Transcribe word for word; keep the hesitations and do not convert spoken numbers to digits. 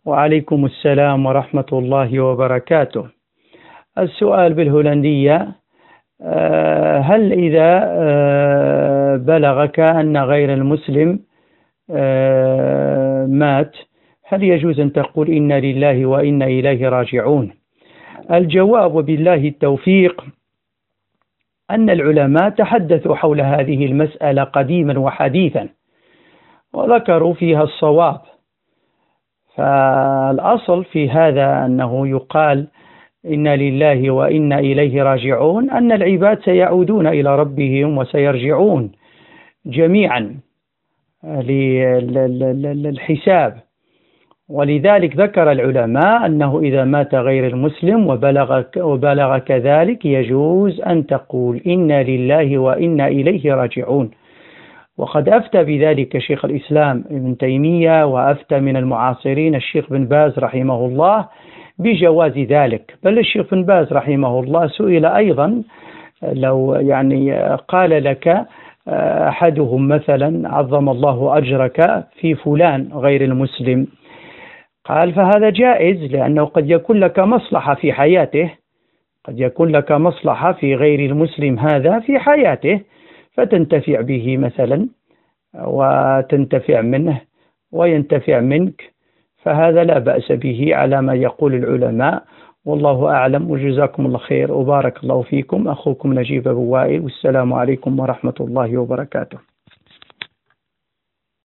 وعليكم السلام ورحمة الله وبركاته. السؤال بالهولندية: آه، هل إذا آه، بلغك أن غير المسلم آه، مات، هل يجوز أن تقول إنا لله وإنا إليه راجعون؟ الجواب وبالله التوفيق أن العلماء تحدثوا حول هذه المسألة قديما وحديثا وذكروا فيها الصواب. فالأصل في هذا أنه يقال إنا لله وإنا إليه راجعون، أن العباد سيعودون إلى ربهم وسيرجعون جميعا للحساب. ولذلك ذكر العلماء أنه إذا مات غير المسلم وبلغ, وبلغ كذلك يجوز أن تقول إنا لله وإنا إليه راجعون. وقد أفتى بذلك شيخ الإسلام ابن تيمية، وأفتى من المعاصرين الشيخ بن باز رحمه الله بجواز ذلك. بل الشيخ بن باز رحمه الله سئل أيضا، لو يعني قال لك أحدهم مثلا عظم الله أجرك في فلان غير المسلم، قال فهذا جائز، لأنه قد يكون لك مصلحة في حياته، قد يكون لك مصلحة في غير المسلم هذا في حياته، فتنتفع به مثلا وتنتفع منه وينتفع منك، فهذا لا بأس به على ما يقول العلماء. والله أعلم، وجزاكم الله خير وبارك الله فيكم. أخوكم نجيب أبو وائل، والسلام عليكم ورحمة الله وبركاته.